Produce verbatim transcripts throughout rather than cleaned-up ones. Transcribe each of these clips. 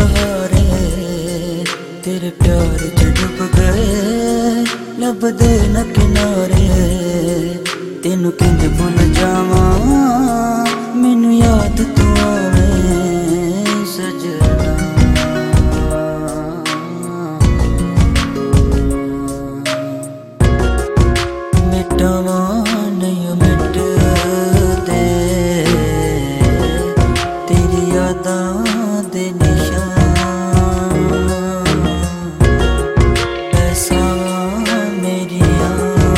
सहारे तेरे प्यार च डुब गए लभदे न किनारे। तेनू किंज भुल जावा मैनू याद तू आवे सजना। मिटावा नहीं मिटदे तेरी यादां दे निशान। ऐसा मेरिया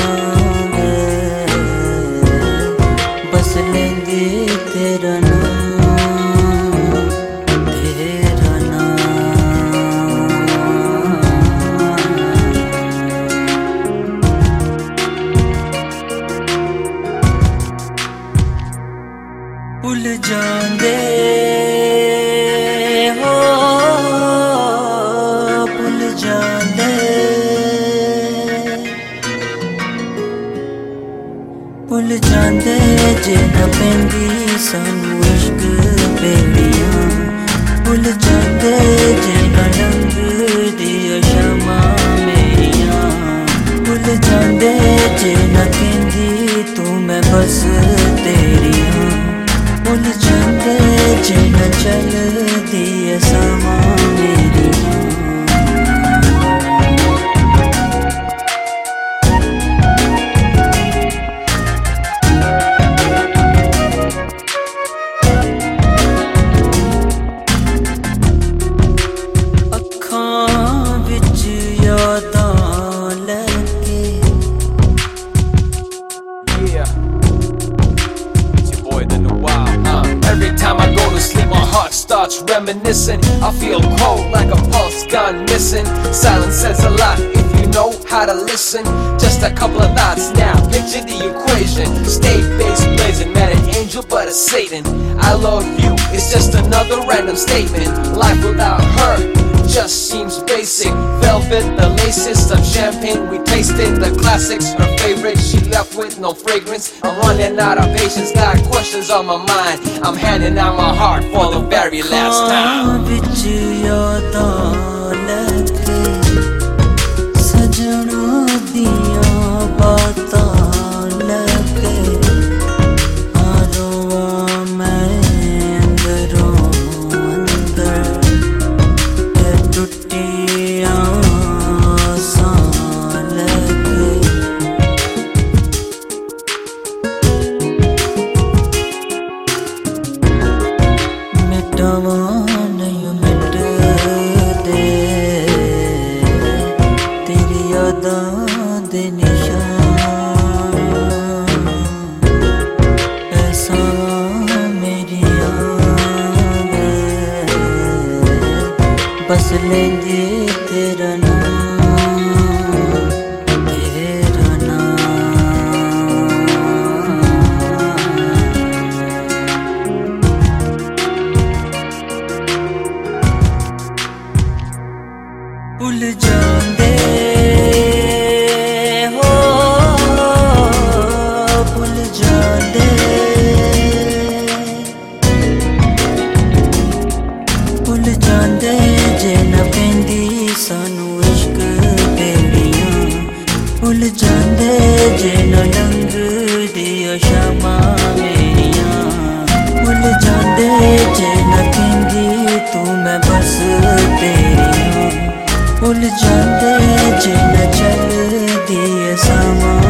बस लेंदी तेरा नाम तेरा नाम। भुल जांदे हो भुल जांदे भुल जांदे जे न पैंदी सानू इश्क बेड़ियां। भुल जांदे जे न लंघदी शामां मेरियां। भुल जांदे जे न कहंदी तू मैं बस तेरियां। भुल जांदे जे न चलदी सामां मेरियां। Every time I go to sleep, my heart starts reminiscing. I feel cold like a pulse gone missing. Silence says a lot if you know how to listen. Just a couple of thoughts now, picture the equation. State base blazing, met an angel but a Satan. I love you, it's just another random statement. Life without her just seems basic. Velvet, the laces of champagne we tasted. The classics, her favorite, she left with no fragrance. I'm running out of patience, got questions on my mind. I'm handing out my heart for the very last time. नहीं मिटदे तेरी यादां दे निशान। ऐसा मेरिया बस लेंदी तेरा नाम तेरा नाम। भुल जांदे हो भुल जांदे भुल जांदे जे न पैंदी सानू इश्क बेड़ियां। भुल जांदे जे न लंघदी शामां मेरियां। भुल जांदे जे न कहंदी तू मैं बस तेरियां। भुल जांदे जे न चलदी सामां